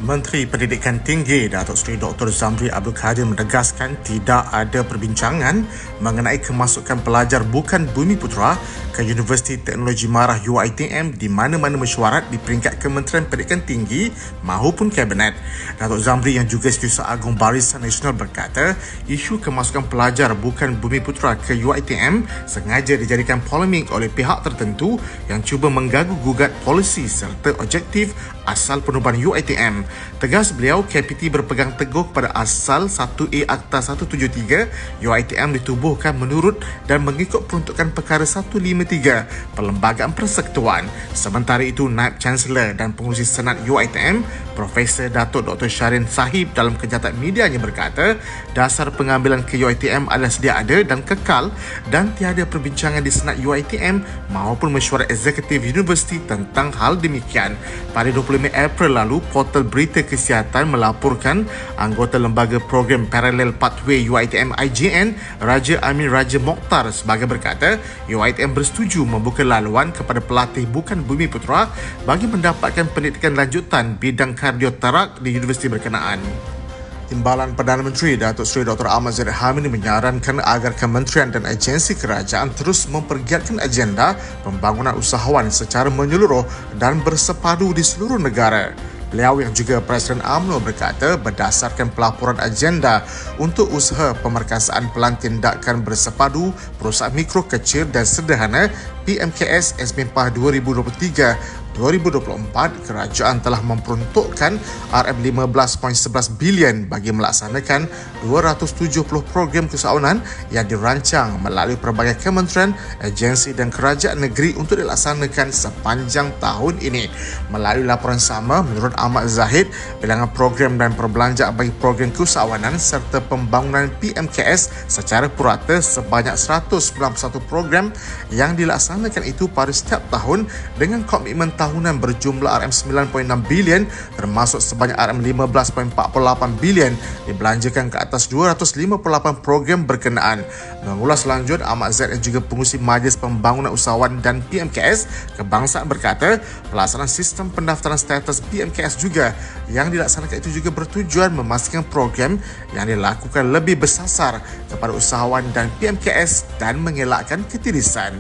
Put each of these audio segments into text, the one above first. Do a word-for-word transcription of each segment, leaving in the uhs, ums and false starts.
Menteri Pendidikan Tinggi Datuk Seri Doktor Zamri Abdul Kadir menegaskan tidak ada perbincangan mengenai kemasukan pelajar bukan Bumiputera ke Universiti Teknologi Marah U I T M di mana-mana mesyuarat di peringkat Kementerian Pendidikan Tinggi maupun Kabinet. Datuk Zamri yang juga Setiausaha Agung Barisan Nasional berkata, isu kemasukan pelajar bukan Bumiputera ke U I T M sengaja dijadikan polemik oleh pihak tertentu yang cuba menggaguh-gugat polisi serta objektif asal penubuhan U I T M. Tegas beliau, K P T berpegang teguh pada asal satu A Akta seratus tujuh puluh tiga U I T M ditubuhkan menurut dan mengikut peruntukan perkara seratus lima puluh tiga Perlembagaan Persekutuan. Sementara itu, Naib Chancellor dan Pengurusi Senat U I T M, Profesor Datuk Doktor Syarin Sahib dalam kenyataan medianya berkata, dasar pengambilan ke U I T M adalah sedia ada dan kekal dan tiada perbincangan di Senat U I T M maupun mesyuarat eksekutif universiti tentang hal demikian. Pada dua puluh lima April lalu, portal Berita Kesihatan melaporkan anggota Lembaga Program Parallel Pathway U I T M I J N, Raja Amin Raja Mokhtar sebagai berkata, U I T M bersetuju membuka laluan kepada pelatih bukan Bumiputera bagi mendapatkan pendidikan lanjutan bidang kardioterak di universiti berkenaan. Timbalan Perdana Menteri Datuk Seri Doktor Ahmad Zahid Hamidi menyarankan agar kementerian dan agensi kerajaan terus mempergiatkan agenda pembangunan usahawan secara menyeluruh dan bersepadu di seluruh negara. Beliau yang juga Presiden U M N O berkata, berdasarkan pelaporan agenda untuk usaha pemerkasaan pelan tindakan bersepadu perusahaan mikro kecil dan sederhana P M K S S M P A H dua ribu dua puluh tiga dua ribu dua puluh empat, kerajaan telah memperuntukkan R M lima belas perpuluhan sebelas bilion bagi melaksanakan dua ratus tujuh puluh program keusahawanan yang dirancang melalui pelbagai kementerian, agensi dan kerajaan negeri untuk dilaksanakan sepanjang tahun ini. Melalui laporan sama, menurut Ahmad Zahid, bilangan program dan perbelanjaan bagi program keusahawanan serta pembangunan P M K S secara purata sebanyak seratus sembilan puluh satu program yang dilaksanakan itu pada setiap tahun dengan komitmen tahunan berjumlah R M sembilan perpuluhan enam bilion termasuk sebanyak R M lima belas perpuluhan empat puluh lapan bilion dibelanjakan ke atas dua ratus lima puluh lapan program berkenaan. Mengulas lanjut, Ahmad Zaid yang juga Pengurusi Majlis Pembangunan Usahawan dan P M K S Kebangsaan berkata, pelaksanaan sistem pendaftaran status P M K S juga yang dilaksanakan itu juga bertujuan memastikan program yang dilakukan lebih bersasar kepada usahawan dan P M K S dan mengelakkan ketirisan.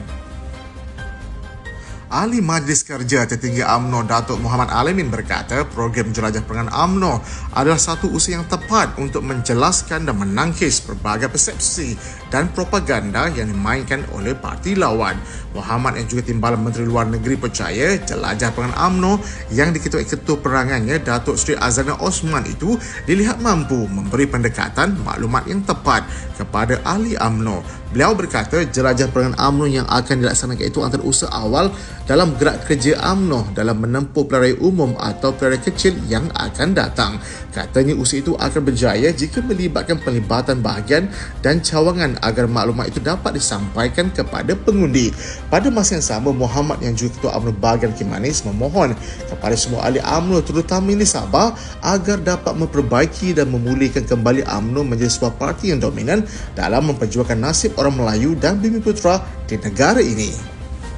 Ahli Majlis Kerja Tertinggi U M N O Datuk Muhammad Alamin berkata, program Jelajah Perangan U M N O adalah satu usaha yang tepat untuk menjelaskan dan menangkis pelbagai persepsi dan propaganda yang dimainkan oleh parti lawan. Muhammad yang juga Timbalan Menteri Luar Negeri percaya Jelajah Perangan U M N O yang diketuai Ketua Perangannya Datuk Seri Azana Osman itu dilihat mampu memberi pendekatan maklumat yang tepat kepada ahli U M N O. Beliau berkata, jelajah perangan U M N O yang akan dilaksanakan itu antara usaha awal dalam gerak kerja U M N O dalam menempuh pilihan umum atau pilihan kecil yang akan datang. Katanya usaha itu akan berjaya jika melibatkan pelibatan bahagian dan cawangan agar maklumat itu dapat disampaikan kepada pengundi. Pada masa yang sama, Muhammad yang juga Ketua U M N O bahagian Kimanis memohon kepada semua ahli U M N O terutama di Sabah agar dapat memperbaiki dan memulihkan kembali U M N O menjadi sebuah parti yang dominan dalam memperjuangkan nasib orang Melayu dan Bumiputera di negara ini.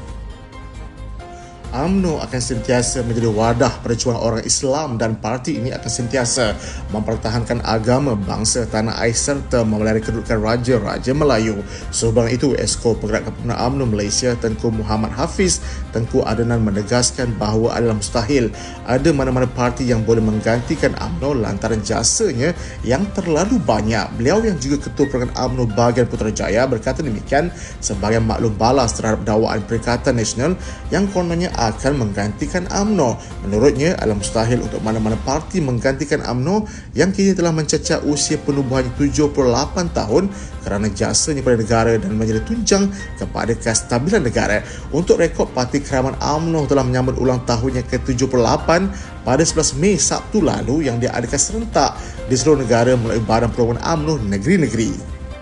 U M N O akan sentiasa menjadi wadah perjuangan orang Islam dan parti ini akan sentiasa mempertahankan agama, bangsa, tanah air serta memelihara kedudukan Raja-Raja Melayu. Sebab itu, Esko Pergerakan Pemenang U M N O Malaysia Tengku Muhammad Hafiz Tengku Adnan menegaskan bahawa adalah mustahil ada mana-mana parti yang boleh menggantikan U M N O lantaran jasanya yang terlalu banyak. Beliau yang juga Ketua Pergerakan U M N O bahagian Putrajaya berkata demikian sebagai maklum balas terhadap dakwaan Perikatan Nasional yang kononnya akan menggantikan U M N O. Menurutnya, adalah mustahil untuk mana-mana parti menggantikan U M N O yang kini telah mencecah usia penubuhan tujuh puluh lapan tahun kerana jasanya pada negara dan menjadi tunjang kepada kestabilan negara. Untuk rekod, Parti Keraman U M N O telah menyambut ulang tahunnya ke tujuh puluh lapan pada sebelas Mei Sabtu lalu yang diadakan serentak di seluruh negara melalui Badan Program U M N O negeri-negeri.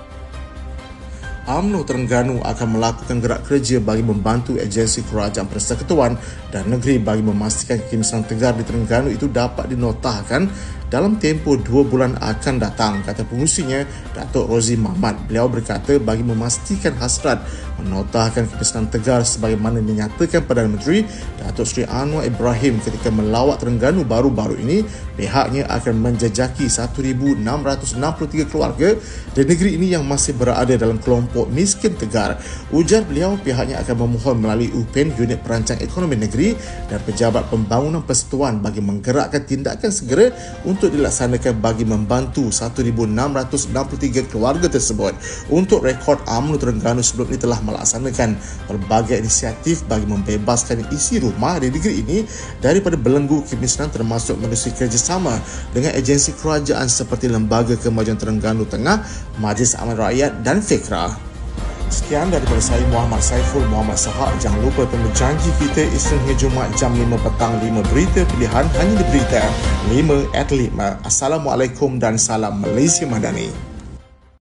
U M N O Terengganu akan melakukan gerak kerja bagi membantu agensi kerajaan persekutuan dan negeri bagi memastikan kemisahan tegar di Terengganu itu dapat dinotahkan dalam tempoh dua bulan akan datang, kata pengurusinya, Datuk Rozi Mahmat. Beliau berkata bagi memastikan hasrat menotahkan kepesanan Tegar sebagaimana dinyatakan Perdana Menteri Datuk Seri Anwar Ibrahim ketika melawat Terengganu baru-baru ini, pihaknya akan menjejaki seribu enam ratus enam puluh tiga keluarga di negeri ini yang masih berada dalam kelompok miskin Tegar. Ujar beliau, pihaknya akan memohon melalui U P E N, Unit Perancang Ekonomi Negeri dan Pejabat Pembangunan Persekutuan bagi menggerakkan tindakan segera untuk dilaksanakan bagi membantu seribu enam ratus enam puluh tiga keluarga tersebut. Untuk rekod, UMNO Terengganu sebelum ini telah melaksanakan pelbagai inisiatif bagi membebaskan isi rumah di negeri ini daripada belenggu kemiskinan, termasuk menerusi kerjasama dengan agensi kerajaan seperti Lembaga Kemajuan Terengganu Tengah, Majlis Aman Rakyat dan Fikra. Sekian daripada saya, Muhammad Saiful Muhammad Sahak. Jangan lupa temu janji kita Isnin hingga Jumaat jam lima petang, lima berita pilihan hanya di Berita lima at lima. Assalamualaikum dan salam Malaysia Madani.